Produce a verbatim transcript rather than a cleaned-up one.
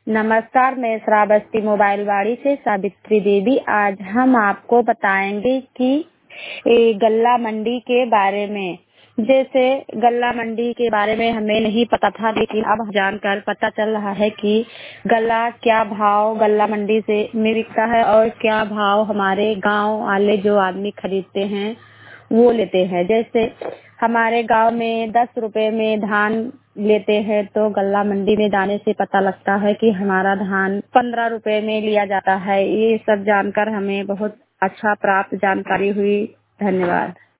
नमस्कार, मैं श्रावस्ती मोबाइल वाड़ी से सावित्री देवी। आज हम आपको बताएंगे कि ए, गल्ला मंडी के बारे में। जैसे गल्ला मंडी के बारे में हमें नहीं पता था, लेकिन अब जानकर पता चल रहा है कि गल्ला क्या भाव गल्ला मंडी से में बिकता है और क्या भाव हमारे गांव वाले जो आदमी खरीदते हैं वो लेते हैं। जैसे हमारे गांव में दस रुपए में धान लेते हैं, तो गल्ला मंडी में जाने से पता लगता है कि हमारा धान पंद्रह रुपए में लिया जाता है। ये सब जानकर हमें बहुत अच्छा प्राप्त जानकारी हुई। धन्यवाद।